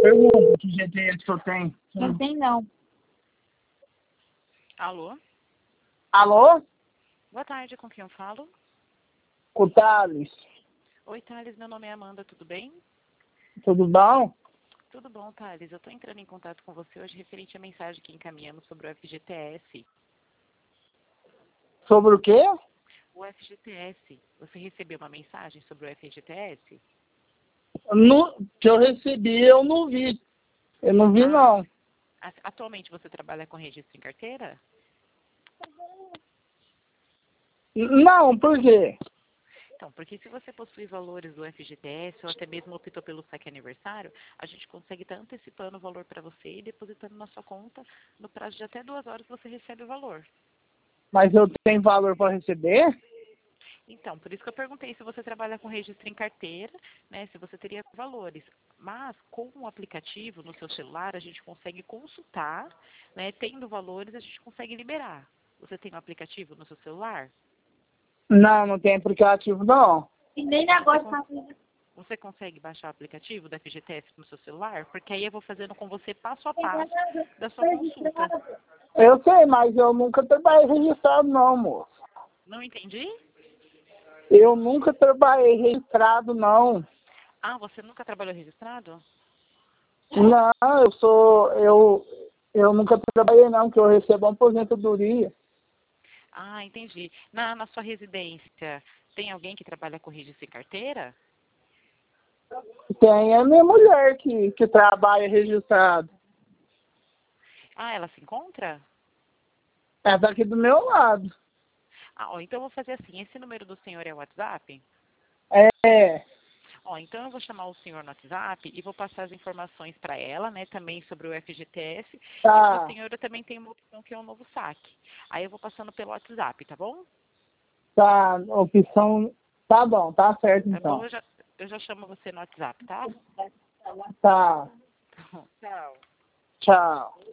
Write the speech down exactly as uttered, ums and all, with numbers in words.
Pergunta que G T S que eu tenho. Não tem, não. Alô? Alô? Boa tarde, com quem eu falo? O Thales. Oi, Thales, meu nome é Amanda, tudo bem? Tudo bom? Tudo bom, Thales. Eu estou entrando em contato com você hoje referente à mensagem que encaminhamos sobre o F G T S. Sobre o quê? O F G T S. Você recebeu uma mensagem sobre o F G T S? No, que eu recebi, eu não vi. Eu não vi, Ah, não. Atualmente você trabalha com registro em carteira? Não, por quê? Então, porque se você possui valores do F G T S ou até mesmo optou pelo saque aniversário, a gente consegue estar antecipando o valor para você e depositando na sua conta. No prazo de até duas horas você recebe o valor. Mas eu tenho valor para receber? Então, por isso que eu perguntei se você trabalha com registro em carteira, né, se você teria valores. Mas, com o aplicativo no seu celular, a gente consegue consultar, né, tendo valores, a gente consegue liberar. Você tem um aplicativo no seu celular? Não, não tem aplicativo, não. E nem negócio pra... Você consegue baixar o aplicativo da F G T S no seu celular? Porque aí eu vou fazendo com você passo a passo da sua consulta. Eu sei, mas eu nunca trabalhei registrado, não, moço. Não entendi? Eu nunca trabalhei registrado, não. Ah, você nunca trabalhou registrado? Não, eu sou... Eu, eu nunca trabalhei, não, que eu recebo uma aposentadoria. Ah, entendi. Na, na sua residência, tem alguém que trabalha com registro em carteira? Tem a minha mulher que, que trabalha registrado. Ah, ela se encontra? Ela tá aqui do meu lado. Ah, ó, então eu vou fazer assim, esse número do senhor é o WhatsApp? É. Ó, então eu vou chamar o senhor no WhatsApp e vou passar as informações para ela, né, também sobre o F G T S. Tá. E para o senhor eu também tenho uma opção que é um novo saque. Aí eu vou passando pelo WhatsApp, tá bom? Tá, opção... Tá bom, tá certo, Tá bom? então. Eu já, eu já chamo você no WhatsApp, tá? Tá. Tchau. Tchau.